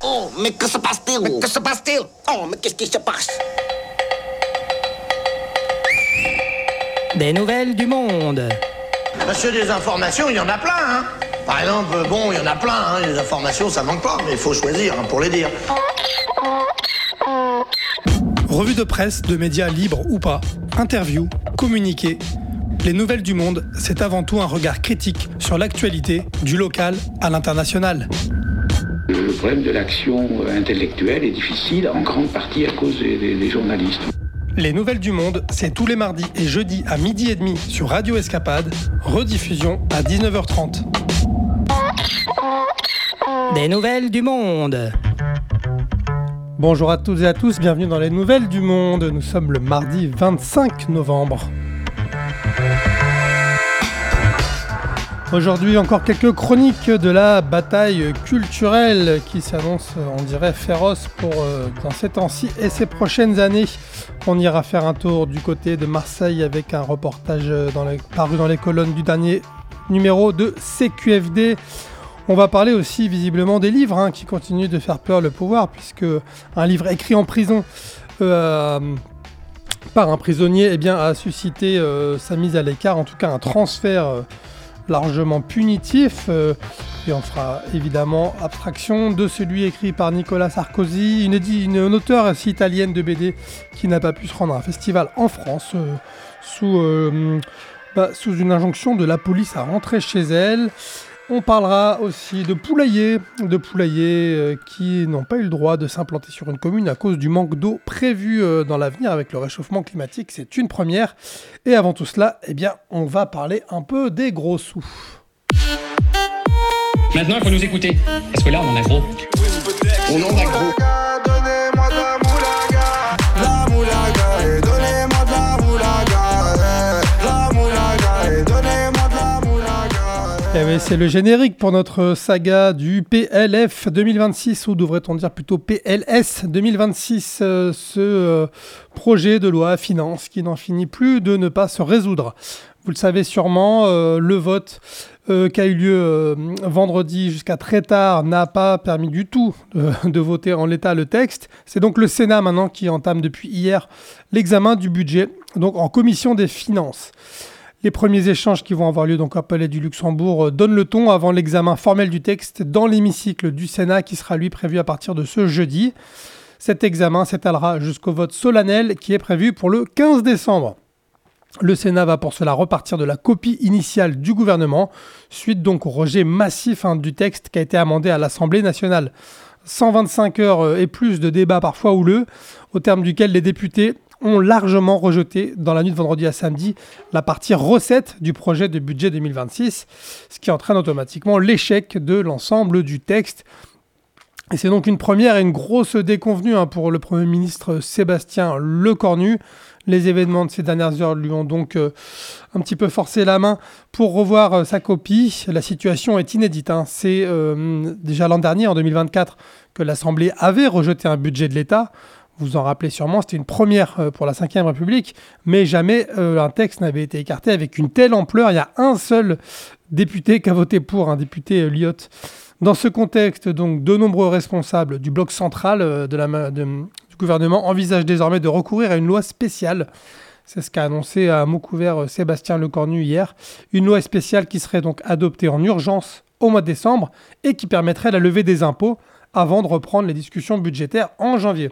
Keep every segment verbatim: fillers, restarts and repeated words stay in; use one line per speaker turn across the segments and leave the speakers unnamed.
Oh, mais que se passe-t-il? Mais que se passe-t-il? Oh, mais qu'est-ce qui se passe?
Des nouvelles du monde.
Monsieur, des informations, il y en a plein, hein. Par exemple, bon, il y en a plein, hein. Les informations, ça manque pas, mais il faut choisir hein, pour les dire.
Revue de presse, de médias libres ou pas, interviews, communiqués. Les nouvelles du monde, c'est avant tout un regard critique sur l'actualité, du local à l'international.
Le problème de l'action intellectuelle est difficile, en grande partie à cause des, des, des journalistes.
Les nouvelles du monde, c'est tous les mardis et jeudis à midi et demi sur Radio Escapade, rediffusion à dix-neuf heures trente.
Des nouvelles du monde.
Bonjour à toutes et à tous, bienvenue dans les nouvelles du monde. Nous sommes le mardi vingt-cinq novembre. Aujourd'hui, encore quelques chroniques de la bataille culturelle qui s'annonce, on dirait, féroce pour euh, dans ces temps-ci et ces prochaines années. On ira faire un tour du côté de Marseille avec un reportage dans les, paru dans les colonnes du dernier numéro de C Q F D. On va parler aussi visiblement des livres hein, qui continuent de faire peur le pouvoir, puisque un livre écrit en prison euh, par un prisonnier eh bien, a suscité euh, sa mise à l'écart, en tout cas un transfert euh, largement punitif. Euh, et on fera évidemment abstraction de celui écrit par Nicolas Sarkozy, une, une, une auteure aussi italienne de B D qui n'a pas pu se rendre à un festival en France euh, sous, euh, bah, sous une injonction de la police à rentrer chez elle. On parlera aussi de poulaillers, de poulaillers euh, qui n'ont pas eu le droit de s'implanter sur une commune à cause du manque d'eau prévu euh, dans l'avenir avec le réchauffement climatique. C'est une première. Et avant tout cela, eh bien, on va parler un peu des gros sous.
Maintenant, il faut nous écouter. Parce que là, on en a gros.
On en a gros.
Eh oui, c'est le générique pour notre saga du P L F deux mille vingt-six, ou devrait-on dire plutôt P L S deux mille vingt-six, euh, ce euh, projet de loi finance qui n'en finit plus de ne pas se résoudre. Vous le savez sûrement, euh, le vote euh, qui a eu lieu euh, vendredi jusqu'à très tard n'a pas permis du tout de, de voter en l'état le texte. C'est donc le Sénat maintenant qui entame depuis hier l'examen du budget, donc en commission des finances. Les premiers échanges qui vont avoir lieu donc au Palais du Luxembourg euh, donnent le ton avant l'examen formel du texte dans l'hémicycle du Sénat qui sera lui prévu à partir de ce jeudi. Cet examen s'étalera jusqu'au vote solennel qui est prévu pour le quinze décembre. Le Sénat va pour cela repartir de la copie initiale du gouvernement, suite donc au rejet massif hein, du texte qui a été amendé à l'Assemblée nationale. cent vingt-cinq heures et plus de débats parfois houleux, au terme duquel les députés ont largement rejeté dans la nuit de vendredi à samedi la partie recette du projet de budget deux mille vingt-six, ce qui entraîne automatiquement l'échec de l'ensemble du texte. Et c'est donc une première et une grosse déconvenue hein, pour le Premier ministre Sébastien Lecornu. Les événements de ces dernières heures lui ont donc euh, un petit peu forcé la main pour revoir euh, sa copie. La situation est inédite. Hein. C'est euh, déjà l'an dernier, en deux mille vingt-quatre, que l'Assemblée avait rejeté un budget de l'État. Vous en rappelez sûrement, c'était une première pour la cinquième République, mais jamais euh, un texte n'avait été écarté avec une telle ampleur. Il y a un seul député qui a voté pour, un député euh, Lyotte. Dans ce contexte, donc, de nombreux responsables du bloc central euh, de la, de, du gouvernement envisagent désormais de recourir à une loi spéciale. C'est ce qu'a annoncé à mot couvert Sébastien Lecornu hier. Une loi spéciale qui serait donc adoptée en urgence au mois de décembre et qui permettrait la levée des impôts avant de reprendre les discussions budgétaires en janvier.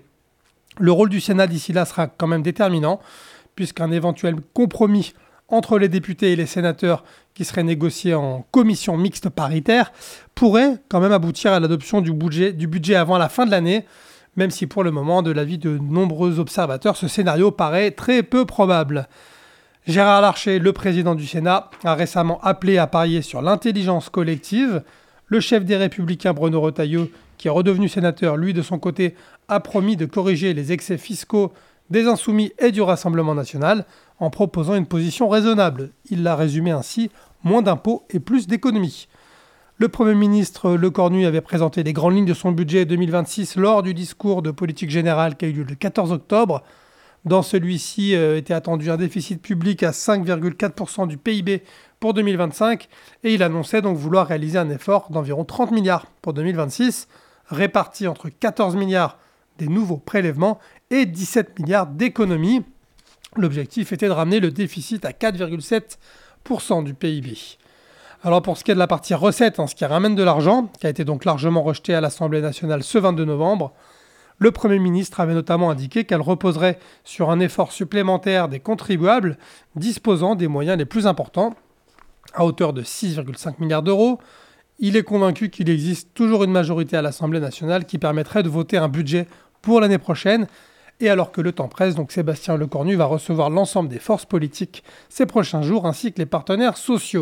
Le rôle du Sénat d'ici là sera quand même déterminant, puisqu'un éventuel compromis entre les députés et les sénateurs qui serait négocié en commission mixte paritaire pourrait quand même aboutir à l'adoption du budget, du budget avant la fin de l'année, même si pour le moment, de l'avis de nombreux observateurs, ce scénario paraît très peu probable. Gérard Larcher, le président du Sénat, a récemment appelé à parier sur l'intelligence collective. Le chef des Républicains, Bruno Retailleau, qui est redevenu sénateur, lui, de son côté, a promis de corriger les excès fiscaux des Insoumis et du Rassemblement national en proposant une position raisonnable. Il l'a résumé ainsi, moins d'impôts et plus d'économies. Le Premier ministre Lecornu avait présenté les grandes lignes de son budget deux mille vingt-six lors du discours de politique générale qui a eu lieu le quatorze octobre. Dans celui-ci euh, était attendu un déficit public à cinq virgule quatre pour cent du P I B pour deux mille vingt-cinq et il annonçait donc vouloir réaliser un effort d'environ trente milliards pour deux mille vingt-six répartis entre quatorze milliards des nouveaux prélèvements et dix-sept milliards d'économies. L'objectif était de ramener le déficit à quatre virgule sept pour cent du P I B. Alors pour ce qui est de la partie recettes, hein, ce qui ramène de l'argent, qui a été donc largement rejeté à l'Assemblée nationale ce vingt-deux novembre, le Premier ministre avait notamment indiqué qu'elle reposerait sur un effort supplémentaire des contribuables disposant des moyens les plus importants, à hauteur de six virgule cinq milliards d'euros. Il est convaincu qu'il existe toujours une majorité à l'Assemblée nationale qui permettrait de voter un budget pour l'année prochaine. Et alors que le temps presse, donc Sébastien Lecornu va recevoir l'ensemble des forces politiques ces prochains jours, ainsi que les partenaires sociaux.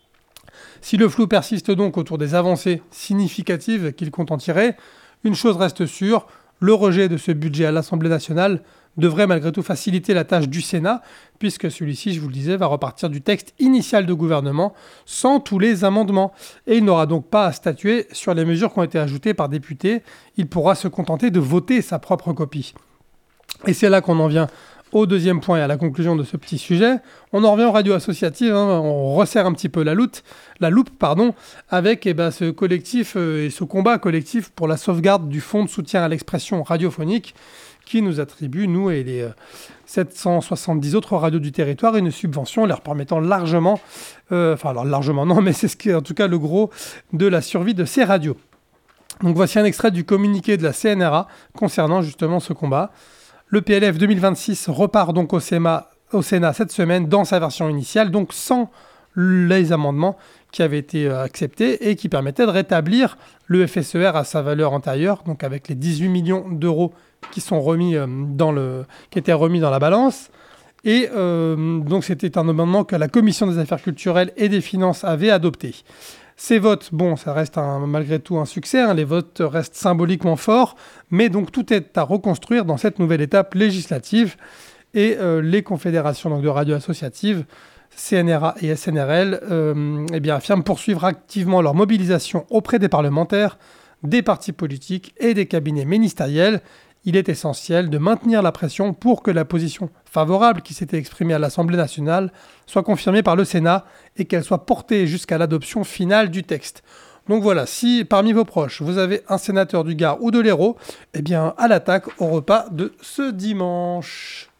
Si le flou persiste donc autour des avancées significatives qu'il compte en tirer, une chose reste sûre, le rejet de ce budget à l'Assemblée nationale devrait malgré tout faciliter la tâche du Sénat, puisque celui-ci, je vous le disais, va repartir du texte initial de gouvernement sans tous les amendements. Et il n'aura donc pas à statuer sur les mesures qui ont été ajoutées par députés. Il pourra se contenter de voter sa propre copie. Et c'est là qu'on en vient au deuxième point et à la conclusion de ce petit sujet. On en revient aux radios associatives, hein, on resserre un petit peu la loupe, la loupe pardon, avec eh ben, ce collectif euh, et ce combat collectif pour la sauvegarde du fonds de soutien à l'expression radiophonique qui nous attribue, nous et les euh, sept cent soixante-dix autres radios du territoire, une subvention leur permettant largement, euh, enfin alors largement non, mais c'est ce qui est en tout cas le gros de la survie de ces radios. Donc voici un extrait du communiqué de la C N R A concernant justement ce combat. Le P L F deux mille vingt-six repart donc au Sénat, au Sénat cette semaine dans sa version initiale, donc sans les amendements qui avaient été acceptés et qui permettaient de rétablir le F S E R à sa valeur antérieure, donc avec les dix-huit millions d'euros qui sont remis dans le, qui étaient remis dans la balance. Et euh, donc c'était un amendement que la Commission des affaires culturelles et des finances avait adopté. Ces votes, bon, ça reste un, malgré tout un succès, hein, les votes restent symboliquement forts, mais donc tout est à reconstruire dans cette nouvelle étape législative. Et euh, les confédérations donc, de radios associatives, C N R A et S N R L, euh, eh bien, affirment poursuivre activement leur mobilisation auprès des parlementaires, des partis politiques et des cabinets ministériels. Il est essentiel de maintenir la pression pour que la position favorable qui s'était exprimée à l'Assemblée nationale soit confirmée par le Sénat et qu'elle soit portée jusqu'à l'adoption finale du texte. Donc voilà, si parmi vos proches, vous avez un sénateur du Gard ou de l'Hérault, eh bien à l'attaque au repas de ce dimanche.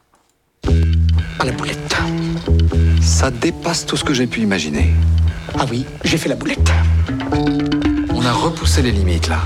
À la boulette.
Ça dépasse tout ce que j'ai pu imaginer.
Ah oui, j'ai fait la boulette.
On a repoussé les limites là.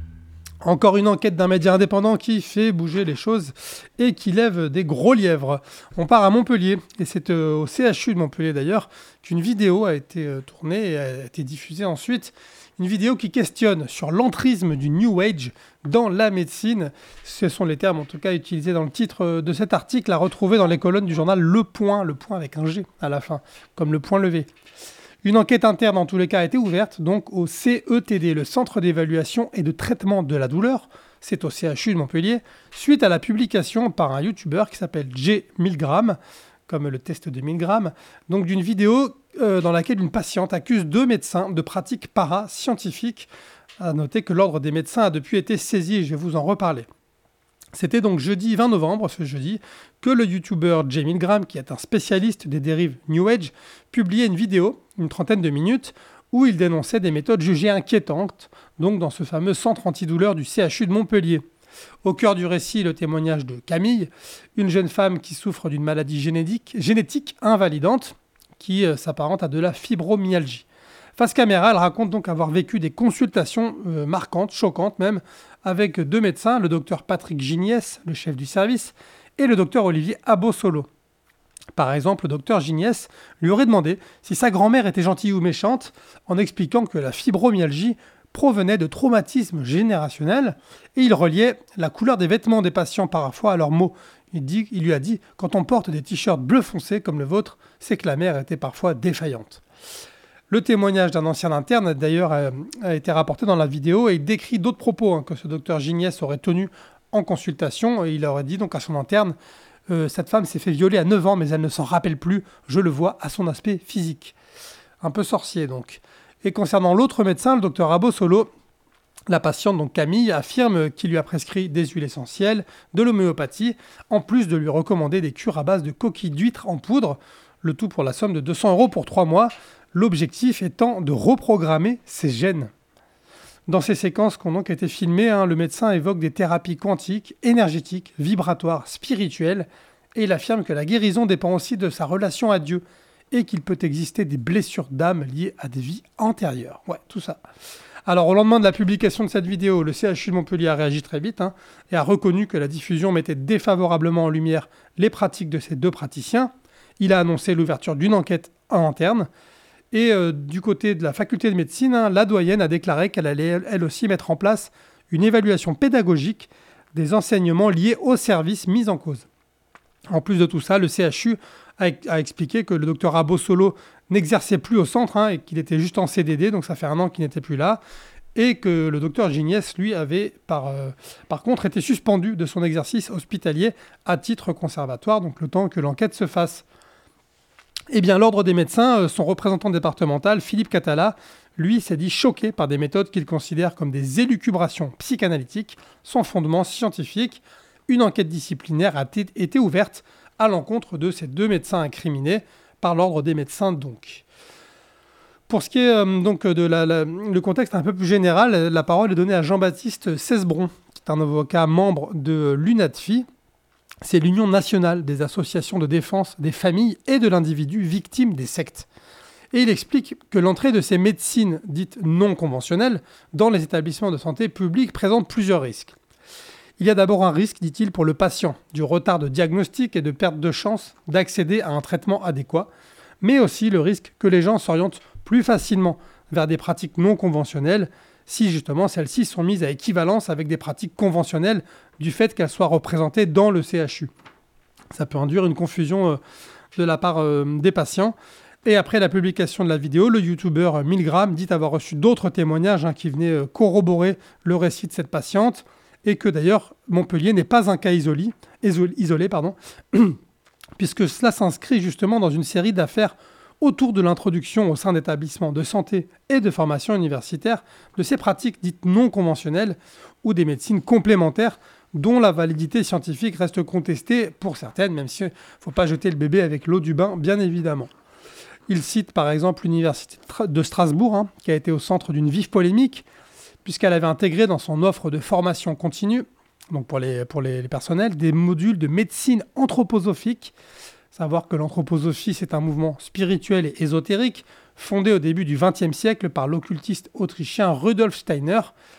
Encore une enquête d'un média indépendant qui fait bouger les choses et qui lève des gros lièvres. On part à Montpellier, et c'est euh, au C H U de Montpellier d'ailleurs qu'une vidéo a été euh, tournée et a été diffusée ensuite. Une vidéo qui questionne sur l'entrisme du New Age dans la médecine. Ce sont les termes en tout cas utilisés dans le titre de cet article à retrouver dans les colonnes du journal Le Point, le Point avec un G à la fin, comme le point levé. Une enquête interne, en tous les cas, a été ouverte donc au C E T D, le Centre d'évaluation et de traitement de la douleur. C'est au C H U de Montpellier, suite à la publication par un youtubeur qui s'appelle J mille grammes, comme le test de mille grammes, donc d'une vidéo euh, dans laquelle une patiente accuse deux médecins de pratiques parascientifiques. À noter que l'ordre des médecins a depuis été saisi et je vais vous en reparler. C'était donc jeudi vingt novembre, ce jeudi, que le youtubeur J mille grammes, qui est un spécialiste des dérives New Age, publiait une vidéo, une trentaine de minutes, où il dénonçait des méthodes jugées inquiétantes, donc dans ce fameux centre antidouleur du C H U de Montpellier. Au cœur du récit, le témoignage de Camille, une jeune femme qui souffre d'une maladie génétique, génétique invalidante, qui euh, s'apparente à de la fibromyalgie. Face caméra, elle raconte donc avoir vécu des consultations euh, marquantes, choquantes même, avec deux médecins, le docteur Patrick Giniès, le chef du service, et le docteur Olivier Abosolo. Par exemple, le docteur Giniès lui aurait demandé si sa grand-mère était gentille ou méchante, en expliquant que la fibromyalgie provenait de traumatismes générationnels, et il reliait la couleur des vêtements des patients parfois à leurs mots. Il, dit, il lui a dit « Quand on porte des t-shirts bleu foncé comme le vôtre, c'est que la mère était parfois défaillante ». Le témoignage d'un ancien interne, d'ailleurs, a, a été rapporté dans la vidéo et il décrit d'autres propos hein, que ce docteur Giniès aurait tenus en consultation. Et il aurait dit donc à son interne euh, « Cette femme s'est fait violer à neuf ans, mais elle ne s'en rappelle plus. Je le vois à son aspect physique. » Un peu sorcier, donc. Et concernant l'autre médecin, le docteur Abosolo, la patiente, donc Camille, affirme qu'il lui a prescrit des huiles essentielles, de l'homéopathie, en plus de lui recommander des cures à base de coquilles d'huîtres en poudre, le tout pour la somme de deux cents euros pour trois mois. L'objectif étant de reprogrammer ses gènes. Dans ces séquences qui ont donc été filmées, hein, le médecin évoque des thérapies quantiques, énergétiques, vibratoires, spirituelles, et il affirme que la guérison dépend aussi de sa relation à Dieu, et qu'il peut exister des blessures d'âme liées à des vies antérieures. Ouais, tout ça. Alors, au lendemain de la publication de cette vidéo, le C H U de Montpellier a réagi très vite hein, et a reconnu que la diffusion mettait défavorablement en lumière les pratiques de ces deux praticiens. Il a annoncé l'ouverture d'une enquête en interne. Et euh, du côté de la faculté de médecine, hein, la doyenne a déclaré qu'elle allait elle aussi mettre en place une évaluation pédagogique des enseignements liés aux services mis en cause. En plus de tout ça, le C H U a, a expliqué que le docteur Abossolo n'exerçait plus au centre hein, et qu'il était juste en C D D, donc ça fait un an qu'il n'était plus là, et que le docteur Gignès, lui, avait par, euh, par contre été suspendu de son exercice hospitalier à titre conservatoire, donc le temps que l'enquête se fasse. Eh bien, l'Ordre des médecins, euh, son représentant départemental, Philippe Catala, lui, s'est dit choqué par des méthodes qu'il considère comme des élucubrations psychanalytiques sans fondement scientifique. Une enquête disciplinaire a t- été ouverte à l'encontre de ces deux médecins incriminés, par l'Ordre des médecins donc. Pour ce qui est euh, donc de la, la, le contexte un peu plus général, la parole est donnée à Jean-Baptiste Cesbron, qui est un avocat membre de l'UNADFI. C'est l'Union nationale des associations de défense des familles et de l'individu victime des sectes. Et il explique que l'entrée de ces médecines dites non conventionnelles dans les établissements de santé publics présente plusieurs risques. Il y a d'abord un risque, dit-il, pour le patient, du retard de diagnostic et de perte de chance d'accéder à un traitement adéquat, mais aussi le risque que les gens s'orientent plus facilement vers des pratiques non conventionnelles si justement celles-ci sont mises à équivalence avec des pratiques conventionnelles du fait qu'elles soient représentées dans le C H U. Ça peut induire une confusion euh, de la part euh, des patients. Et après la publication de la vidéo, le youtubeur Milgram dit avoir reçu d'autres témoignages hein, qui venaient euh, corroborer le récit de cette patiente, et que d'ailleurs Montpellier n'est pas un cas isolé, isolé pardon, puisque cela s'inscrit justement dans une série d'affaires autour de l'introduction au sein d'établissements de santé et de formation universitaire de ces pratiques dites non conventionnelles ou des médecines complémentaires dont la validité scientifique reste contestée pour certaines, même s'il ne faut pas jeter le bébé avec l'eau du bain, bien évidemment. Il cite par exemple l'Université de Strasbourg, hein, qui a été au centre d'une vive polémique, puisqu'elle avait intégré dans son offre de formation continue, donc pour les, pour les, les personnels, des modules de médecine anthroposophique. Savoir que l'anthroposophie, c'est un mouvement spirituel et ésotérique, fondé au début du vingtième siècle par l'occultiste autrichien Rudolf Steiner,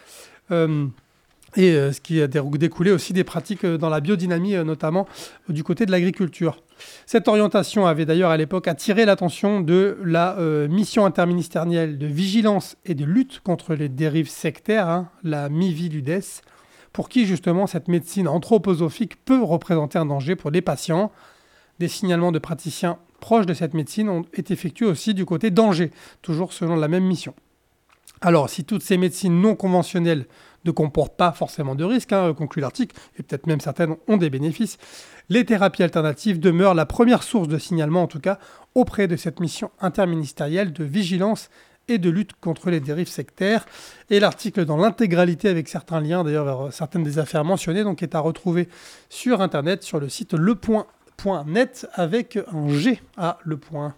euh, et euh, ce qui a découlé aussi des pratiques dans la biodynamie, euh, notamment euh, du côté de l'agriculture. Cette orientation avait d'ailleurs à l'époque attiré l'attention de la euh, mission interministérielle de vigilance et de lutte contre les dérives sectaires, hein, la MIVILUDES, pour qui justement cette médecine anthroposophique peut représenter un danger pour les patients. Des signalements de praticiens proches de cette médecine ont été effectués aussi du côté d'Angers, toujours selon la même mission. Alors, si toutes ces médecines non conventionnelles ne comportent pas forcément de risques, hein, conclut l'article, et peut-être même certaines ont des bénéfices, les thérapies alternatives demeurent la première source de signalement, en tout cas, auprès de cette mission interministérielle de vigilance et de lutte contre les dérives sectaires. Et l'article dans l'intégralité, avec certains liens d'ailleurs vers certaines des affaires mentionnées, donc, est à retrouver sur Internet, sur le site Le Point point net avec un G à Le Point.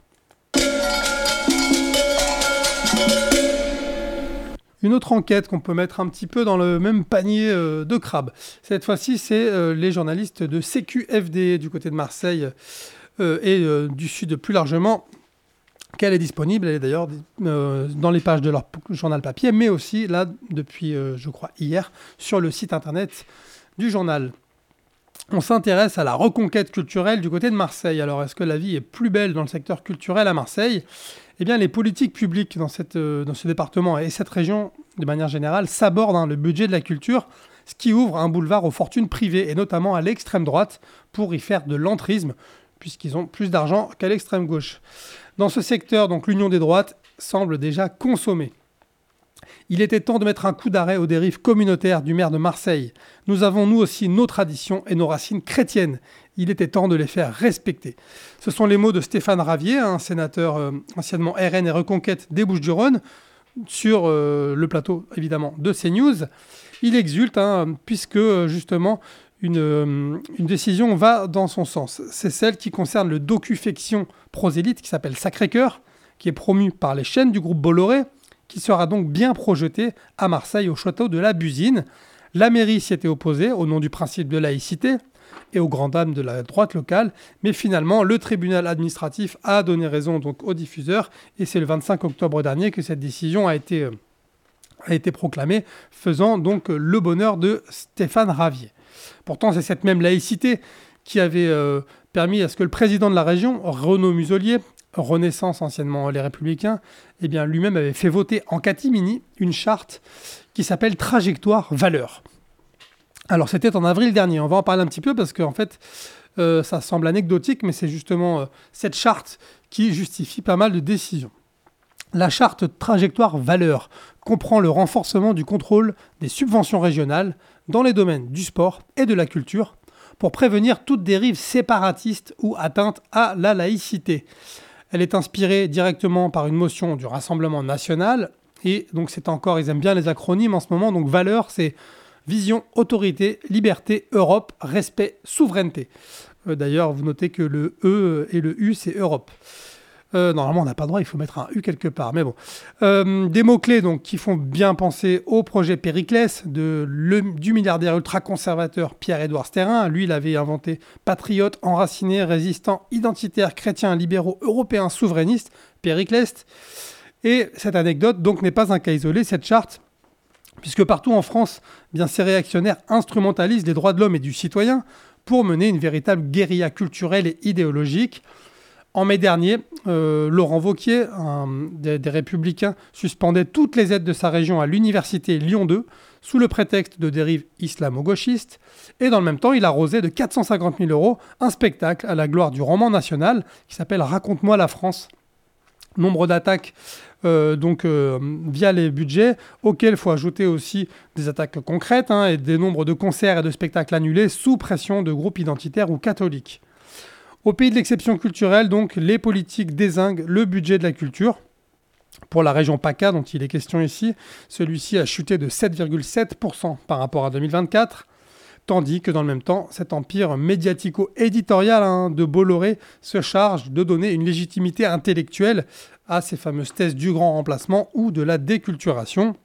Une autre enquête qu'on peut mettre un petit peu dans le même panier euh, de crabes. Cette fois-ci, c'est euh, les journalistes de C Q F D du côté de Marseille euh, et euh, du Sud plus largement, qu'elle est disponible. Elle est d'ailleurs euh, dans les pages de leur journal papier, mais aussi là, depuis, euh, je crois, hier, sur le site internet du journal. On s'intéresse à la reconquête culturelle du côté de Marseille. Alors, est-ce que la vie est plus belle dans le secteur culturel à Marseille ? Eh bien, les politiques publiques dans, cette, euh, dans ce département et cette région, de manière générale, s'abordent hein, le budget de la culture, ce qui ouvre un boulevard aux fortunes privées, et notamment à l'extrême droite, pour y faire de l'entrisme, puisqu'ils ont plus d'argent qu'à l'extrême gauche. Dans ce secteur, donc, l'union des droites semble déjà consommée. Il était temps de mettre un coup d'arrêt aux dérives communautaires du maire de Marseille. Nous avons nous aussi nos traditions et nos racines chrétiennes. Il était temps de les faire respecter. Ce sont les mots de Stéphane Ravier, un sénateur euh, anciennement R N et Reconquête des Bouches-du-Rhône, sur euh, le plateau évidemment de CNews. Il exulte hein, puisque justement une, euh, une décision va dans son sens. C'est celle qui concerne le docu-fiction prosélyte qui s'appelle Sacré-Cœur, qui est promu par les chaînes du groupe Bolloré. qui sera donc bien projeté à Marseille au château de la Busine. La mairie s'y était opposée au nom du principe de laïcité et aux grandes dames de la droite locale, mais finalement le tribunal administratif a donné raison donc aux diffuseurs et c'est le vingt-cinq octobre dernier que cette décision a été, euh, a été proclamée, faisant donc le bonheur de Stéphane Ravier. Pourtant, c'est cette même laïcité qui avait euh, permis à ce que le président de la région, Renaud Muselier, Renaissance anciennement les Républicains, eh bien, lui-même avait fait voter en catimini une charte qui s'appelle Trajectoire Valeurs. Alors c'était en avril dernier, on va en parler un petit peu parce qu'en fait euh, ça semble anecdotique, mais c'est justement euh, cette charte qui justifie pas mal de décisions. La charte Trajectoire Valeurs comprend le renforcement du contrôle des subventions régionales dans les domaines du sport et de la culture pour prévenir toute dérive séparatiste ou atteinte à la laïcité. Elle est inspirée directement par une motion du Rassemblement national et donc c'est encore, ils aiment bien les acronymes en ce moment, donc valeurs c'est vision, autorité, liberté, Europe, respect, souveraineté. Euh, d'ailleurs, vous notez que le E et le U, c'est Europe. Euh, normalement, on n'a pas le droit, il faut mettre un U quelque part. Mais bon. Euh, des mots-clés donc, qui font bien penser au projet Périclès de, le, du milliardaire ultra-conservateur Pierre-Édouard Sterrin. Lui, il avait inventé patriote, enraciné, résistant, identitaire, chrétien, libéraux, européen, souverainiste, Périclès. Et cette anecdote donc n'est pas un cas isolé. Cette charte, puisque partout en France, eh bien, ces réactionnaires instrumentalisent les droits de l'homme et du citoyen pour mener une véritable guérilla culturelle et idéologique. En mai dernier, euh, Laurent Wauquiez, un des, des Républicains, suspendait toutes les aides de sa région à l'université Lyon deux sous le prétexte de dérives islamo-gauchistes. Et dans le même temps, il arrosait de quatre cent cinquante mille euros un spectacle à la gloire du roman national qui s'appelle « Raconte-moi la France ». Nombre d'attaques euh, donc, euh, via les budgets, auxquels il faut ajouter aussi des attaques concrètes hein, et des nombres de concerts et de spectacles annulés sous pression de groupes identitaires ou catholiques. Au pays de l'exception culturelle, donc, les politiques dézinguent le budget de la culture. Pour la région PACA, dont il est question ici, celui-ci a chuté de sept virgule sept pour cent par rapport à deux mille vingt-quatre. Tandis que dans le même temps, cet empire médiatico-éditorial hein, de Bolloré se charge de donner une légitimité intellectuelle à ces fameuses thèses du grand remplacement ou de la déculturation.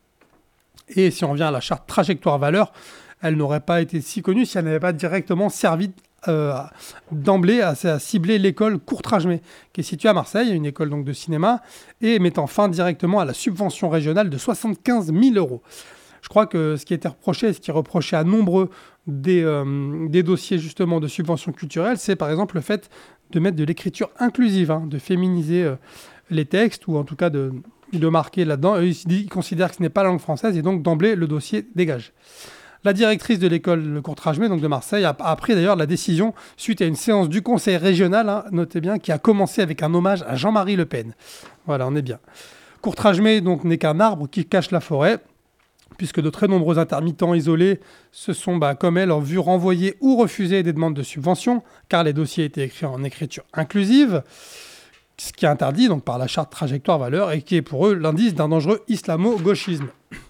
Et si on revient à la charte Trajectoire Valeurs, elle n'aurait pas été si connue si elle n'avait pas directement servi euh, d'emblée à, à cibler l'école Courtrajmé, qui est située à Marseille, une école donc, de cinéma, et mettant fin directement à la subvention régionale de soixante-quinze mille euros. Je crois que ce qui était reproché, et ce qui est reproché à nombreux des, euh, des dossiers justement de subventions culturelles, c'est par exemple le fait de mettre de l'écriture inclusive, hein, de féminiser euh, les textes, ou en tout cas de, de marquer là-dedans. Eux, ils, ils considèrent que ce n'est pas la langue française, et donc d'emblée, le dossier dégage. La directrice de l'école Courtrajmé, donc de Marseille, a, a pris d'ailleurs la décision suite à une séance du conseil régional, hein, notez bien, qui a commencé avec un hommage à Jean-Marie Le Pen. Voilà, on est bien. Courtrajmé donc n'est qu'un arbre qui cache la forêt, puisque de très nombreux intermittents isolés se sont, bah, comme elle, vu renvoyer ou refuser des demandes de subventions, car les dossiers étaient écrits en écriture inclusive, ce qui est interdit donc, par la charte Trajectoire Valeurs et qui est pour eux l'indice d'un dangereux islamo-gauchisme.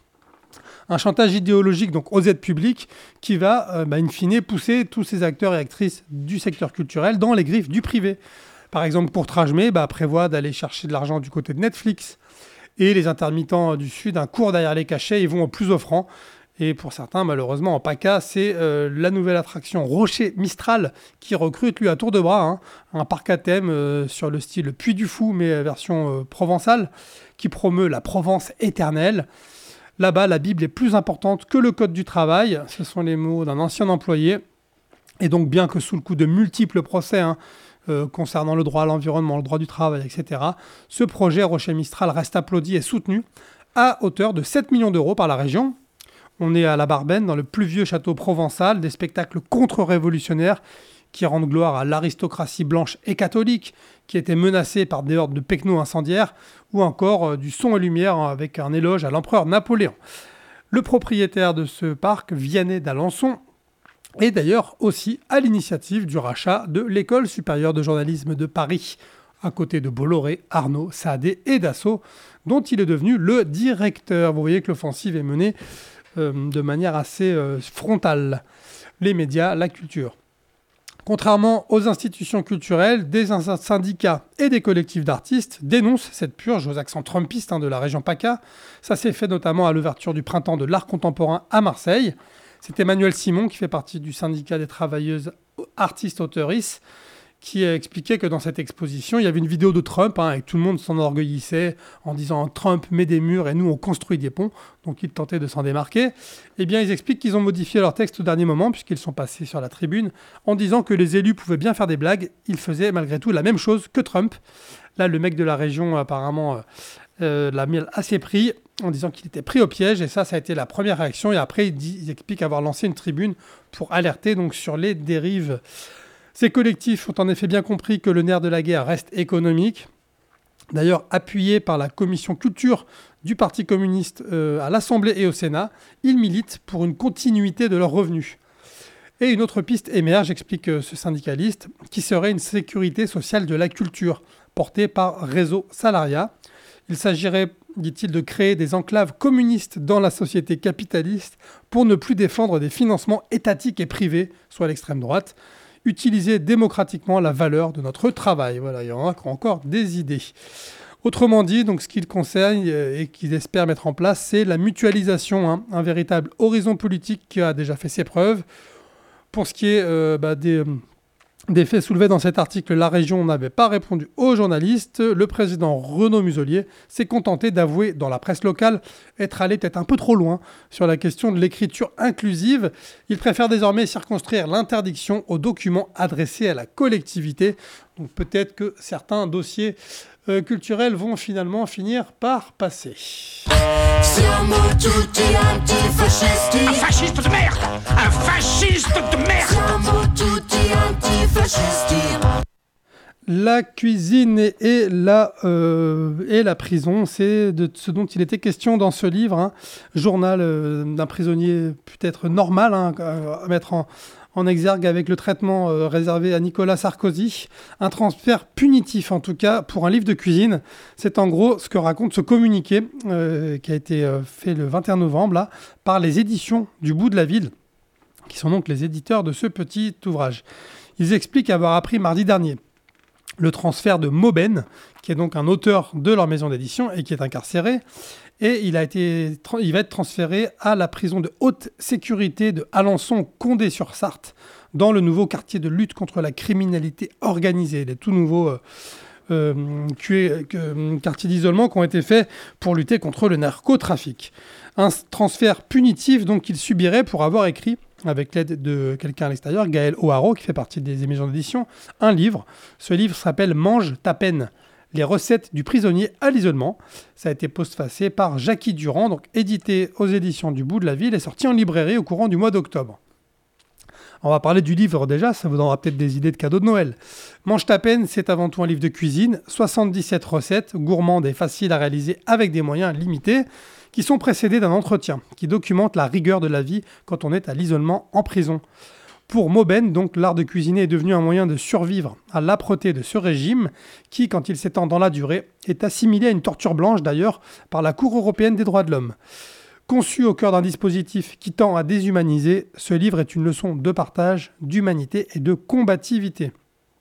Un chantage idéologique donc, aux aides publiques qui va, euh, bah, in fine, pousser tous ces acteurs et actrices du secteur culturel dans les griffes du privé. Par exemple, Courtrajmé bah, prévoit d'aller chercher de l'argent du côté de Netflix. Et les intermittents du Sud, un cours derrière les cachets, ils vont au plus offrant. Et pour certains, malheureusement, en PACA, c'est euh, la nouvelle attraction Rocher Mistral qui recrute, lui, à tour de bras, hein, un parc à thème euh, sur le style Puy du Fou, mais version euh, provençale, qui promeut la Provence éternelle. Là-bas, la Bible est plus importante que le code du travail. Ce sont les mots d'un ancien employé. Et donc, bien que sous le coup de multiples procès, hein, Euh, concernant le droit à l'environnement, le droit du travail, et cetera. Ce projet Rocher Mistral reste applaudi et soutenu à hauteur de sept millions d'euros par la région. On est à la Barbaine, dans le plus vieux château provençal, des spectacles contre-révolutionnaires qui rendent gloire à l'aristocratie blanche et catholique, qui était menacée par des hordes de pecnos incendiaires, ou encore euh, du son et lumière avec un éloge à l'empereur Napoléon. Le propriétaire de ce parc, Vianney d'Alençon, et d'ailleurs aussi à l'initiative du rachat de l'École supérieure de journalisme de Paris, à côté de Bolloré, Arnaud, Saadé et Dassault, dont il est devenu le directeur. Vous voyez que l'offensive est menée euh, de manière assez euh, frontale. Les médias, la culture. Contrairement aux institutions culturelles, des syndicats et des collectifs d'artistes dénoncent cette purge aux accents trumpistes hein, de la région PACA. Ça s'est fait notamment à l'ouverture du printemps de l'art contemporain à Marseille. C'est Emmanuel Simon qui fait partie du syndicat des travailleuses artistes-auteuristes qui expliquait que dans cette exposition, il y avait une vidéo de Trump hein, et tout le monde s'enorgueillissait en disant « Trump met des murs et nous on construit des ponts ». Donc ils tentaient de s'en démarquer. Eh bien, ils expliquent qu'ils ont modifié leur texte au dernier moment puisqu'ils sont passés sur la tribune en disant que les élus pouvaient bien faire des blagues. Ils faisaient malgré tout la même chose que Trump. Là, le mec de la région apparemment euh, l'a mis assez pris en disant qu'il était pris au piège. Et ça, ça a été la première réaction. Et après, ils, dit, ils expliquent avoir lancé une tribune pour alerter donc, sur les dérives. Ces collectifs ont en effet bien compris que le nerf de la guerre reste économique. D'ailleurs, appuyés par la commission culture du Parti communiste euh, à l'Assemblée et au Sénat, ils militent pour une continuité de leurs revenus. Et une autre piste émerge, explique euh, ce syndicaliste, qui serait une sécurité sociale de la culture, portée par Réseau Salariat. Il s'agirait, dit-il, de créer des enclaves communistes dans la société capitaliste pour ne plus défendre des financements étatiques et privés, soit l'extrême droite. Utiliser démocratiquement la valeur de notre travail. Voilà, il y en a encore des idées. Autrement dit, donc, ce qu'il conseille et qu'il espère mettre en place, c'est la mutualisation, hein, un véritable horizon politique qui a déjà fait ses preuves. Pour ce qui est euh, bah, des, des faits soulevés dans cet article, la région n'avait pas répondu aux journalistes. Le président Renaud Muselier s'est contenté d'avouer dans la presse locale être allé peut-être un peu trop loin sur la question de l'écriture inclusive. Il préfère désormais circonscrire l'interdiction aux documents adressés à la collectivité. Donc peut-être que certains dossiers euh, culturels vont finalement finir par passer.
Siamo tutti antifascisti.
Un fasciste de merde! Un fasciste de merde!
Siamo tutti antifascisti.
La cuisine et, et, la, euh, et la prison, c'est de ce dont il était question dans ce livre, hein. Journal euh, d'un prisonnier peut-être normal, hein, à mettre en, en exergue avec le traitement euh, réservé à Nicolas Sarkozy. Un transfert punitif en tout cas pour un livre de cuisine. C'est en gros ce que raconte ce communiqué euh, qui a été euh, fait le vingt et un novembre là, par les éditions du Bout de la Ville, qui sont donc les éditeurs de ce petit ouvrage. Ils expliquent avoir appris mardi dernier le transfert de Mauben, qui est donc un auteur de leur maison d'édition et qui est incarcéré. Et il, a été, il va être transféré à la prison de haute sécurité de Alençon-Condé-sur-Sarthe, dans le nouveau quartier de lutte contre la criminalité organisée. Les tout nouveaux euh, euh, euh, quartiers d'isolement qui ont été faits pour lutter contre le narcotrafic. Un transfert punitif donc qu'il subirait pour avoir écrit, avec l'aide de quelqu'un à l'extérieur, Gaël O'Haraud, qui fait partie des maisons d'édition, un livre. Ce livre s'appelle « Mange ta peine ». Les recettes du prisonnier à l'isolement. Ça a été postfacé par Jackie Durand, donc édité aux éditions du Bout de la Ville et sorti en librairie au courant du mois d'octobre. On va parler du livre déjà, ça vous donnera peut-être des idées de cadeaux de Noël. Mange ta peine, c'est avant tout un livre de cuisine, soixante-dix-sept recettes, gourmandes et faciles à réaliser avec des moyens limités, qui sont précédés d'un entretien qui documente la rigueur de la vie quand on est à l'isolement en prison. Pour Mauben, donc, l'art de cuisiner est devenu un moyen de survivre à l'âpreté de ce régime qui, quand il s'étend dans la durée, est assimilé à une torture blanche d'ailleurs par la Cour européenne des droits de l'homme. Conçu au cœur d'un dispositif qui tend à déshumaniser, ce livre est une leçon de partage, d'humanité et de combativité.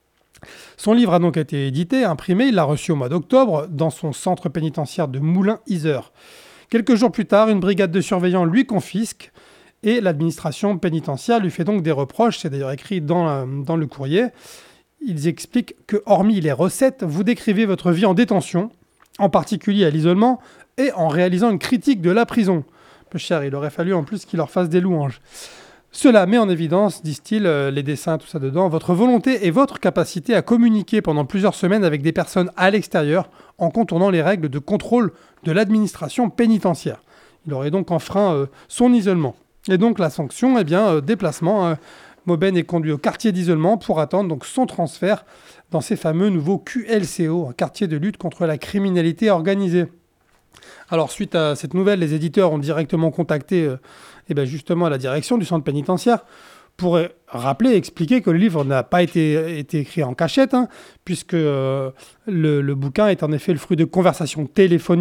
Son livre a donc été édité, imprimé, il l'a reçu au mois d'octobre dans son centre pénitentiaire de Moulins-Isère. Quelques jours plus tard, une brigade de surveillants lui confisque et l'administration pénitentiaire lui fait donc des reproches. C'est d'ailleurs écrit dans, la, dans le courrier. Ils expliquent que, hormis les recettes, vous décrivez votre vie en détention, en particulier à l'isolement, et en réalisant une critique de la prison. Peu cher, il aurait fallu en plus qu'il leur fasse des louanges. Cela met en évidence, disent-ils, les dessins, tout ça dedans, votre volonté et votre capacité à communiquer pendant plusieurs semaines avec des personnes à l'extérieur en contournant les règles de contrôle de l'administration pénitentiaire. Il aurait donc enfreint euh, son isolement. Et donc la sanction, eh bien, euh, déplacement. Hein. Mauben est conduit au quartier d'isolement pour attendre donc son transfert dans ces fameux nouveaux Q L C O, un quartier de lutte contre la criminalité organisée. Alors suite à cette nouvelle, les éditeurs ont directement contacté euh, eh bien, justement la direction du centre pénitentiaire pour rappeler et expliquer que le livre n'a pas été, été écrit en cachette, hein, puisque euh, le, le bouquin est en effet le fruit de conversations téléphoniques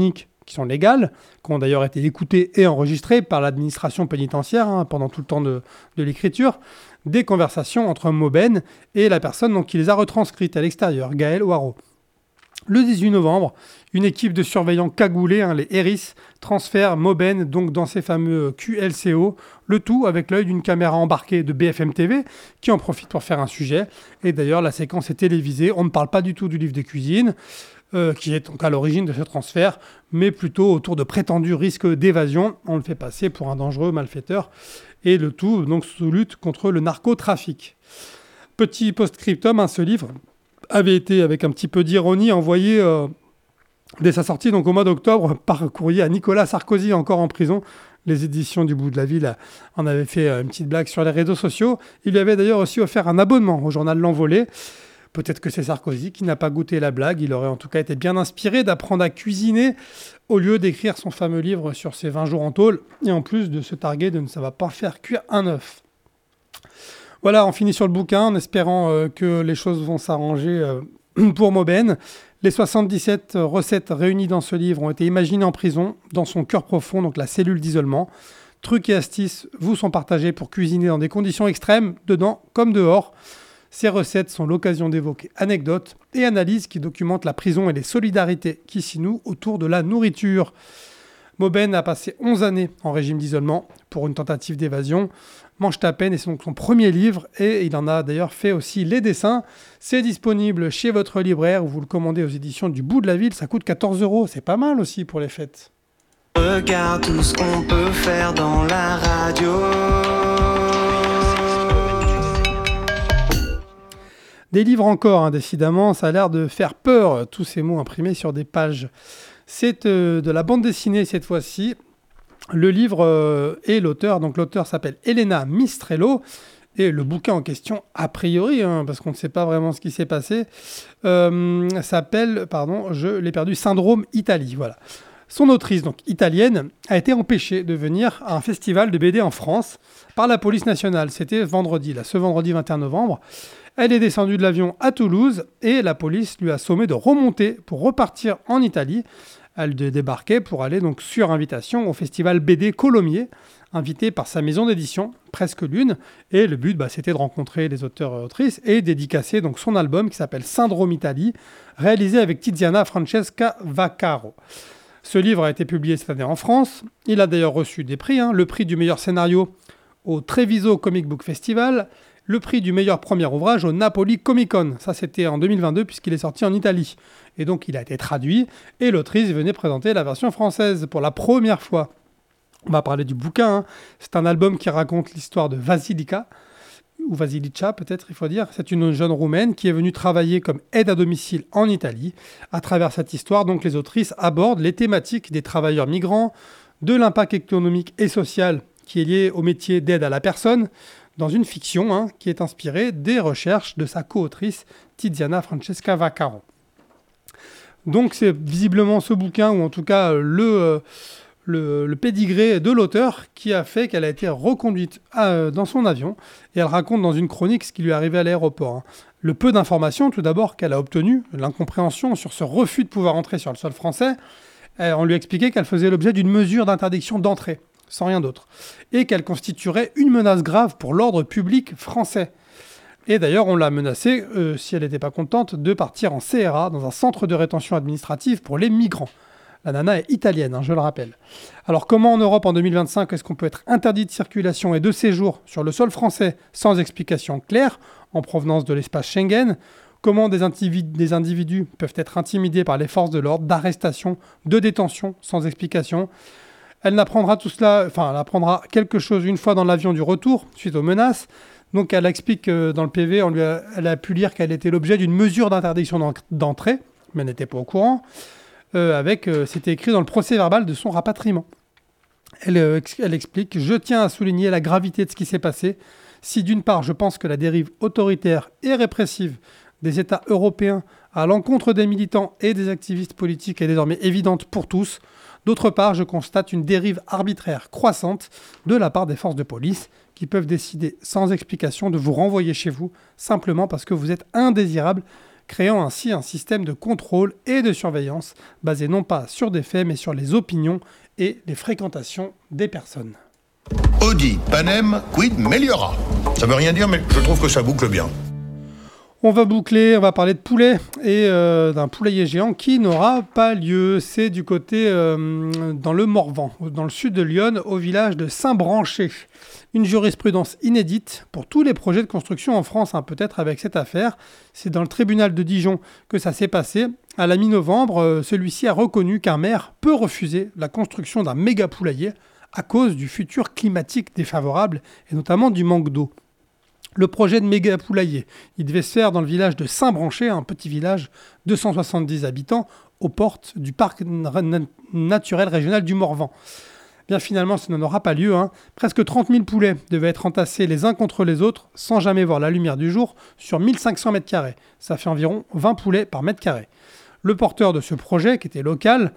qui sont légales, qui ont d'ailleurs été écoutées et enregistrées par l'administration pénitentiaire hein, pendant tout le temps de, de l'écriture, des conversations entre Maubaine et la personne donc, qui les a retranscrites à l'extérieur, Gaël Waro. Le dix-huit novembre, une équipe de surveillants cagoulés, hein, les Héris, transfère Maubaine donc dans ces fameux Q L C O, le tout avec l'œil d'une caméra embarquée de B F M T V qui en profite pour faire un sujet. Et d'ailleurs, la séquence est télévisée. On ne parle pas du tout du livre de cuisine, euh, qui est donc à l'origine de ce transfert, mais plutôt autour de prétendus risques d'évasion. On le fait passer pour un dangereux malfaiteur. Et le tout donc sous lutte contre le narcotrafic. Petit post-scriptum, hein, ce livre avait été, avec un petit peu d'ironie, envoyé euh, dès sa sortie, donc au mois d'octobre, par courrier à Nicolas Sarkozy, encore en prison. Les éditions du Bout de la Ville en avaient fait une petite blague sur les réseaux sociaux. Il lui avait d'ailleurs aussi offert un abonnement au journal L'Envolée. Peut-être que c'est Sarkozy qui n'a pas goûté la blague. Il aurait en tout cas été bien inspiré d'apprendre à cuisiner au lieu d'écrire son fameux livre sur ses vingt jours en tôle. Et en plus de se targuer de ne ça va pas faire cuire un œuf. Voilà, on finit sur le bouquin en espérant euh, que les choses vont s'arranger euh, pour Maubaine. Les soixante-dix-sept recettes réunies dans ce livre ont été imaginées en prison, dans son cœur profond, donc la cellule d'isolement. Trucs et astuces vous sont partagés pour cuisiner dans des conditions extrêmes, dedans comme dehors. Ces recettes sont l'occasion d'évoquer anecdotes et analyses qui documentent la prison et les solidarités qui s'y nouent autour de la nourriture. Maubaine a passé onze années en régime d'isolement pour une tentative d'évasion. Mange ta peine, et c'est donc son premier livre, et il en a d'ailleurs fait aussi les dessins. C'est disponible chez votre libraire, ou vous le commandez aux éditions du Bout de la Ville, ça coûte quatorze euros, c'est pas mal aussi pour les fêtes.
Regarde tout ce qu'on peut faire dans la radio.
Des livres encore, hein, décidément, ça a l'air de faire peur, tous ces mots imprimés sur des pages. C'est euh, de la bande dessinée cette fois-ci. Le livre euh, et l'auteur, donc l'auteur s'appelle Elena Mistrello, et le bouquin en question, a priori, hein, parce qu'on ne sait pas vraiment ce qui s'est passé, euh, s'appelle, pardon, je l'ai perdu, Syndrome Italie, voilà. Son autrice, donc italienne, a été empêchée de venir à un festival de B D en France par la police nationale. C'était vendredi, là, ce vendredi vingt et un novembre. Elle est descendue de l'avion à Toulouse et la police lui a sommé de remonter pour repartir en Italie. Elle débarquait pour aller donc sur invitation au festival B D Colomiers, invité par sa maison d'édition, Presque Lune. Et le but, bah, c'était de rencontrer les auteurs et autrices et dédicacer donc son album qui s'appelle Syndrome Italie, réalisé avec Tiziana Francesca Vaccaro. Ce livre a été publié cette année en France. Il a d'ailleurs reçu des prix, hein, le prix du meilleur scénario au Treviso Comic Book Festival, le prix du meilleur premier ouvrage au Napoli Comic Con. Ça, c'était en deux mille vingt-deux puisqu'il est sorti en Italie. Et donc, il a été traduit et l'autrice venait présenter la version française pour la première fois. On va parler du bouquin. Hein. C'est un album qui raconte l'histoire de Vasilika, ou Vasilica peut-être, il faut dire. C'est une jeune Roumaine qui est venue travailler comme aide à domicile en Italie. À travers cette histoire, donc, les autrices abordent les thématiques des travailleurs migrants, de l'impact économique et social qui est lié au métier d'aide à la personne, dans une fiction hein, qui est inspirée des recherches de sa co-autrice Tiziana Francesca Vaccaro. Donc c'est visiblement ce bouquin, ou en tout cas le, le, le pédigré de l'auteur, qui a fait qu'elle a été reconduite à, dans son avion, et elle raconte dans une chronique ce qui lui est arrivé à l'aéroport. Hein. Le peu d'informations, tout d'abord, qu'elle a obtenues, l'incompréhension sur ce refus de pouvoir entrer sur le sol français. On lui expliquait qu'elle faisait l'objet d'une mesure d'interdiction d'entrée, sans rien d'autre, et qu'elle constituerait une menace grave pour l'ordre public français. Et d'ailleurs, on l'a menacée, euh, si elle n'était pas contente, de partir en C R A, dans un centre de rétention administrative pour les migrants. La nana est italienne, hein, je le rappelle. Alors comment en Europe, en deux mille vingt-cinq, est-ce qu'on peut être interdit de circulation et de séjour sur le sol français sans explication claire, en provenance de l'espace Schengen ? Comment des individus, des individus peuvent être intimidés par les forces de l'ordre, d'arrestation, de détention, sans explication ? Elle apprendra tout cela, enfin, elle apprendra quelque chose une fois dans l'avion du retour, suite aux menaces. Donc, elle explique que dans le P V, on lui a, elle a pu lire qu'elle était l'objet d'une mesure d'interdiction d'entrée, mais elle n'était pas au courant. Euh, avec, euh, c'était écrit dans le procès-verbal de son rapatriement. Elle, euh, elle explique « Je tiens à souligner la gravité de ce qui s'est passé. Si d'une part, je pense que la dérive autoritaire et répressive des États européens à l'encontre des militants et des activistes politiques est désormais évidente pour tous, d'autre part, je constate une dérive arbitraire croissante de la part des forces de police qui peuvent décider sans explication de vous renvoyer chez vous simplement parce que vous êtes indésirable, créant ainsi un système de contrôle et de surveillance basé non pas sur des faits mais sur les opinions et les fréquentations des personnes.
Audi, Panem, quid meliora. Ça veut rien dire, mais je trouve que ça boucle bien.
On va boucler, on va parler de poulet et euh, d'un poulailler géant qui n'aura pas lieu. C'est du côté euh, dans le Morvan, dans le sud de Lyon, au village de Saint-Branché. Une jurisprudence inédite pour tous les projets de construction en France, hein, peut-être avec cette affaire. C'est dans le tribunal de Dijon que ça s'est passé. À la mi-novembre, euh, celui-ci a reconnu qu'un maire peut refuser la construction d'un méga poulailler à cause du futur climatique défavorable et notamment du manque d'eau. Le projet de méga poulailler, il devait se faire dans le village de Saint-Branché, un petit village de cent soixante-dix habitants, aux portes du parc na- naturel régional du Morvan. Bien finalement, ça n'aura pas lieu. Hein. Presque trente mille poulets devaient être entassés les uns contre les autres, sans jamais voir la lumière du jour, sur mille cinq cents mètres carrés. Ça fait environ vingt poulets par mètre carré. Le porteur de ce projet, qui était local,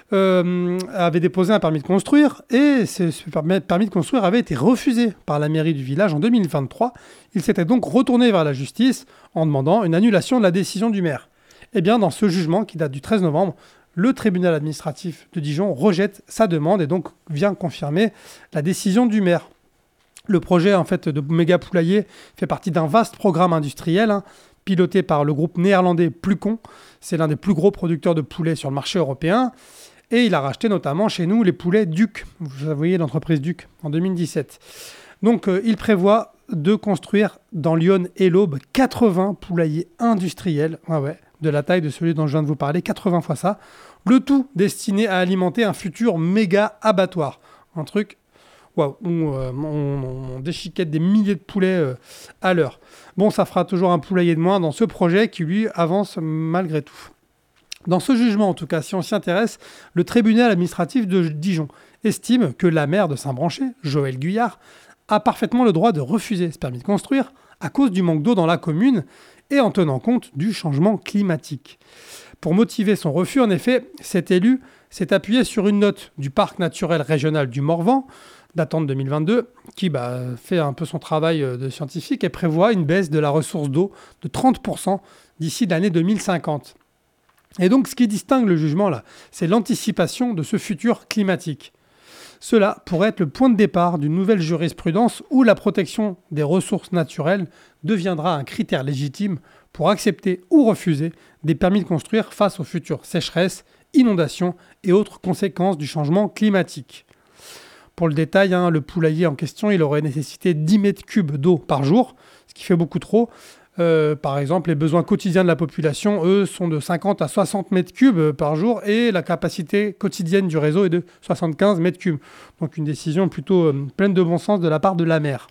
euh, avait déposé un permis de construire et ce, ce permis de construire avait été refusé par la mairie du village en deux mille vingt-trois. Il s'était donc retourné vers la justice en demandant une annulation de la décision du maire. Eh bien, dans ce jugement qui date du treize novembre, le tribunal administratif de Dijon rejette sa demande et donc vient confirmer la décision du maire. Le projet en fait, de méga poulailler fait partie d'un vaste programme industriel, hein, piloté par le groupe néerlandais Plucon. C'est l'un des plus gros producteurs de poulets sur le marché européen. Et il a racheté notamment chez nous les poulets Duc. Vous voyez l'entreprise Duc en deux mille dix-sept. Donc euh, il prévoit de construire dans Lyon et l'Aube quatre-vingts poulaillers industriels, ouais, ouais, de la taille de celui dont je viens de vous parler, quatre-vingts fois ça. Le tout destiné à alimenter un futur méga abattoir. Un truc wow, où euh, on, on déchiquette des milliers de poulets euh, à l'heure. Bon, ça fera toujours un poulailler de moins dans ce projet qui, lui, avance malgré tout. Dans ce jugement, en tout cas, si on s'y intéresse, le tribunal administratif de Dijon estime que la maire de Saint-Branché, Joëlle Guyard, a parfaitement le droit de refuser ce permis de construire à cause du manque d'eau dans la commune et en tenant compte du changement climatique. Pour motiver son refus, en effet, cet élu s'est appuyé sur une note du parc naturel régional du Morvan, datant de deux mille vingt-deux, qui bah, fait un peu son travail de scientifique et prévoit une baisse de la ressource d'eau de trente pour cent d'ici l'année deux mille cinquante. Et donc, ce qui distingue le jugement, là, c'est l'anticipation de ce futur climatique. Cela pourrait être le point de départ d'une nouvelle jurisprudence où la protection des ressources naturelles deviendra un critère légitime pour accepter ou refuser des permis de construire face aux futures sécheresses, inondations et autres conséquences du changement climatique. Pour le détail, hein, le poulailler en question, il aurait nécessité dix mètres cubes d'eau par jour, ce qui fait beaucoup trop. Euh, par exemple, les besoins quotidiens de la population, eux, sont de cinquante à soixante mètres cubes par jour et la capacité quotidienne du réseau est de soixante-quinze mètres cubes. Donc une décision plutôt euh, pleine de bon sens de la part de la maire.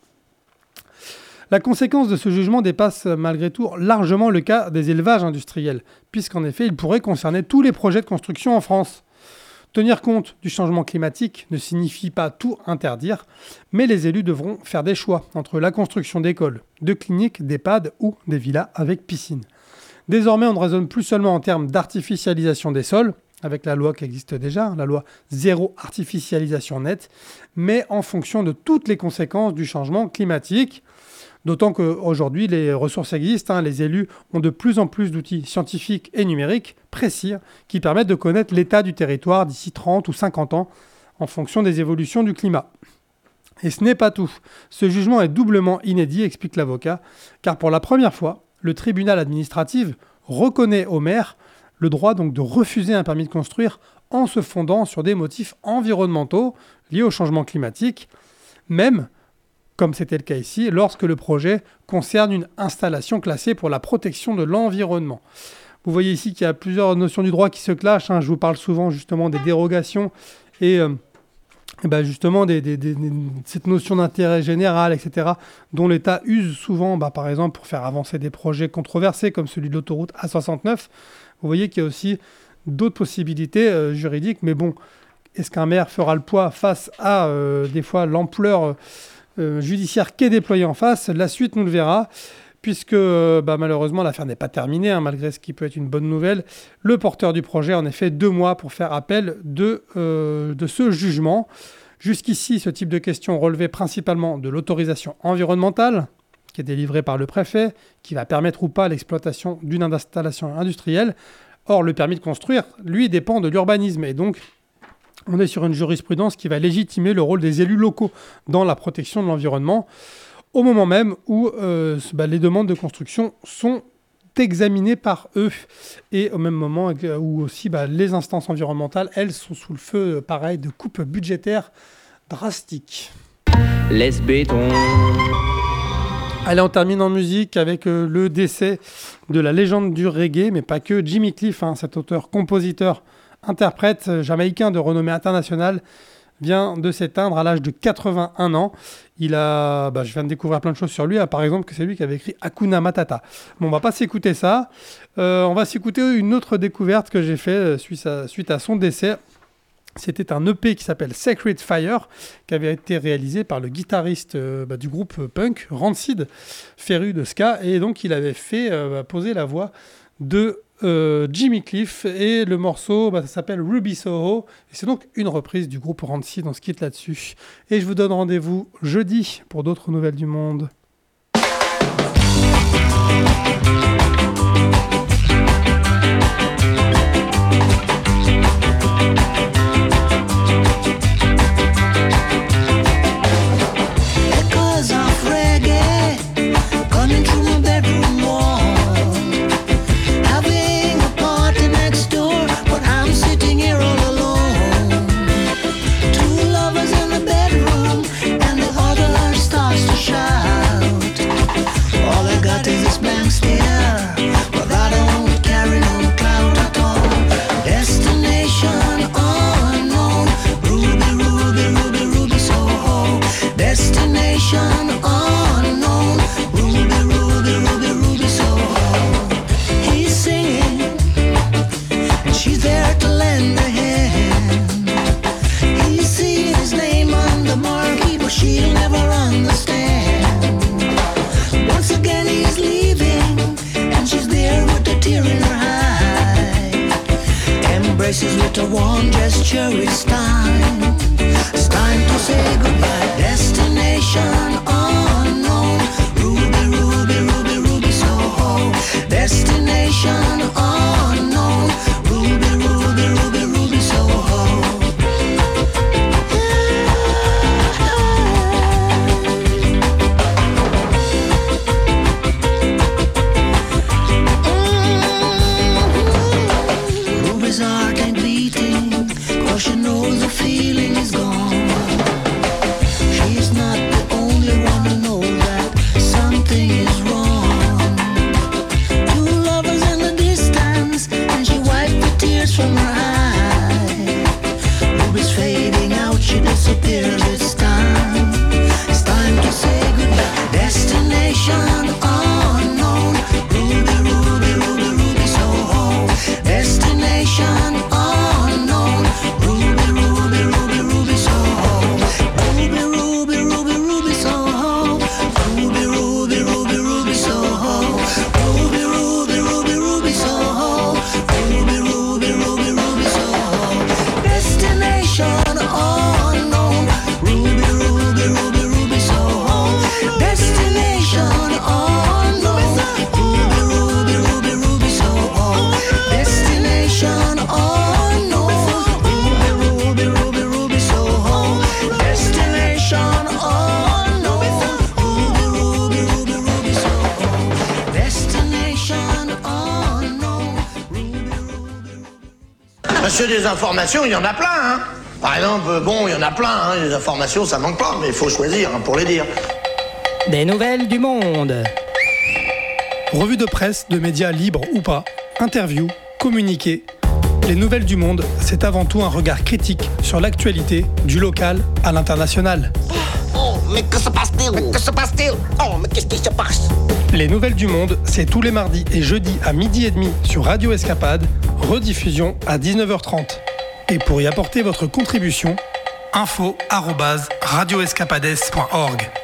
La conséquence de ce jugement dépasse malgré tout largement le cas des élevages industriels, puisqu'en effet, il pourrait concerner tous les projets de construction en France. Tenir compte du changement climatique ne signifie pas tout interdire, mais les élus devront faire des choix entre la construction d'écoles, de cliniques, d'EHPAD ou des villas avec piscine. Désormais, on ne raisonne plus seulement en termes d'artificialisation des sols, avec la loi qui existe déjà, la loi zéro artificialisation nette, mais en fonction de toutes les conséquences du changement climatique. D'autant qu'aujourd'hui, les ressources existent, hein, les élus ont de plus en plus d'outils scientifiques et numériques précis qui permettent de connaître l'état du territoire d'ici trente ou cinquante ans en fonction des évolutions du climat. Et ce n'est pas tout. Ce jugement est doublement inédit, explique l'avocat, car pour la première fois, le tribunal administratif reconnaît au maire le droit donc de refuser un permis de construire en se fondant sur des motifs environnementaux liés au changement climatique, même comme c'était le cas ici, lorsque le projet concerne une installation classée pour la protection de l'environnement. Vous voyez ici qu'il y a plusieurs notions du droit qui se clashent. Hein. Je vous parle souvent justement des dérogations et, euh, et ben justement des, des, des, des, cette notion d'intérêt général, et cetera, dont l'État use souvent, bah, par exemple, pour faire avancer des projets controversés comme celui de l'autoroute A soixante-neuf. Vous voyez qu'il y a aussi d'autres possibilités euh, juridiques, mais bon, est-ce qu'un maire fera le poids face à, euh, des fois, l'ampleur euh, Euh, judiciaire qui est déployé en face? La suite nous le verra, puisque euh, bah, malheureusement l'affaire n'est pas terminée, hein, malgré ce qui peut être une bonne nouvelle. Le porteur du projet a en effet deux mois pour faire appel de, euh, de ce jugement. Jusqu'ici, ce type de questions relevait principalement de l'autorisation environnementale, qui est délivré par le préfet, qui va permettre ou pas l'exploitation d'une installation industrielle. Or, le permis de construire, lui, dépend de l'urbanisme. Et donc, on est sur une jurisprudence qui va légitimer le rôle des élus locaux dans la protection de l'environnement, au moment même où euh, bah, les demandes de construction sont examinées par eux, et au même moment où aussi bah, les instances environnementales, elles, sont sous le feu, pareil, de coupes budgétaires drastiques.
Laisse béton.
Allez, on termine en musique avec euh, le décès de la légende du reggae, mais pas que, Jimmy Cliff, hein, cet auteur, compositeur, interprète euh, jamaïcain de renommée internationale, vient de s'éteindre à l'âge de quatre-vingt-un ans. Il a, bah, je viens de découvrir plein de choses sur lui, ah, par exemple que c'est lui qui avait écrit Hakuna Matata. Bon, on va pas s'écouter ça, euh, on va s'écouter une autre découverte que j'ai fait euh, suite, à, suite à son décès. C'était un E P qui s'appelle Sacred Fire, qui avait été réalisé par le guitariste euh, bah, du groupe punk Rancid, féru de ska, et donc il avait fait euh, bah, poser la voix de euh, Jimmy Cliff, et le morceau bah, ça s'appelle Ruby Soho, et c'est donc une reprise du groupe Rancid. On se quitte là-dessus, et je vous donne rendez-vous jeudi pour d'autres nouvelles du monde.
With a warm gesture, it's time. It's time to say goodbye. Destination unknown. Ruby, Ruby, Ruby, Ruby Soho. Destination unknown. Ruby, Ruby, Ruby, Ruby Soho. Ruby's heart ain't beating, 'cause she knows the feeling is gone. She's not the only one who knows that something is wrong. Two lovers in the distance, and she wiped the tears from her eye. Ruby's fading out, she disappears, it's time. It's time to say goodbye. Destination unknown. Ruby, Ruby, Ruby, Ruby Soho. Destination unknown. Ruby, Ruby, Ruby, Ruby Soho. Ruby, Ruby, Ruby, Ruby Soho. Ruby, Ruby, Ruby, Ruby Soho. Ruby, Ruby, Ruby, Ruby Soho. Ruby, Ruby, Ruby, Ruby Soho. Destination unknown. Ruby, Ruby, Ruby, Ruby Soho. Destination unknown. Ruby, Ruby, Ruby, Ruby Soho. Destination unknown. Ruby, Ruby, Ruby, Ruby Soho. Destination unknown. Ruby, Ruby, Ruby, Ruby Soho. Destination unknown. Ruby, Ruby.
Monsieur, des informations, il y en a plein, hein. Par exemple, bon, il y en a plein, hein. Les informations, ça manque pas, mais il faut choisir, hein, pour les dire.
Des nouvelles du monde.
Revue de presse, de médias libres ou pas, interviews, communiqués. Les nouvelles du monde, c'est avant tout un regard critique sur l'actualité, du local à l'international.
Oh, mais que se passe-t-il? Mais que se passe-t-il? Oh, mais qu'est-ce qui se passe?
Les nouvelles du monde, c'est tous les mardis et jeudis à midi et demi sur Radio Escapade, rediffusion à dix-neuf heures trente. Et pour y apporter votre contribution, info arobase radio escapades point org.